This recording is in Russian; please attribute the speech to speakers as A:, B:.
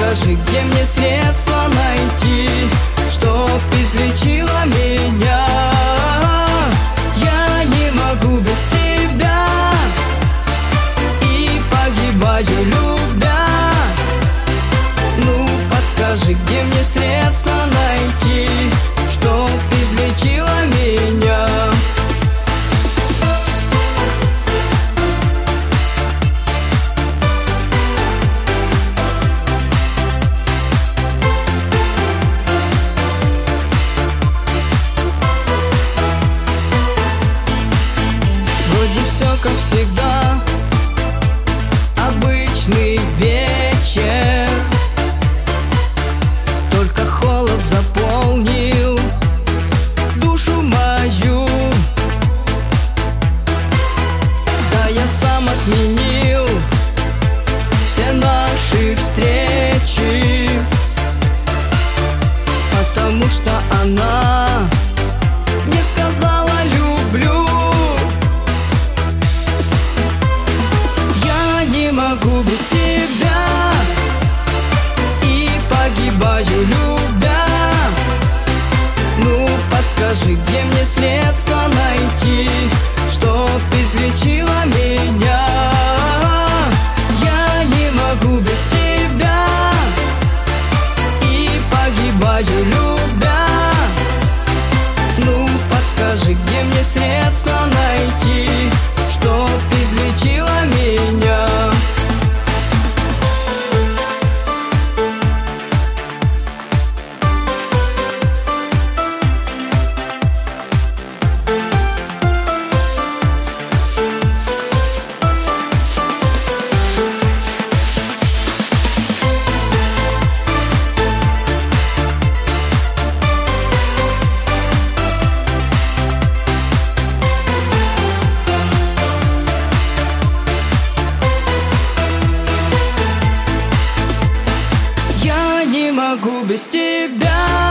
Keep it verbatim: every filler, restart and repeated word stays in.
A: подскажи, где мне средства найти, чтоб излечила меня. Я не могу без тебя и погибаю, любя. Ну, подскажи, где мне средства найти, чтоб излечила меня. Вроде все как всегда, обычный вечер, только холод заполнил душу мою. Да, я сам отменил все наши встречи, потому что она не сказала люблю. Я не могу без тебя и погибаю, любя. Ну, подскажи, где мне средства найти, чтоб излечила меня. Я не могу без тебя и погибаю, любя. Ну, подскажи, где мне средства найти, чтоб излечила меня. Я не могу без тебя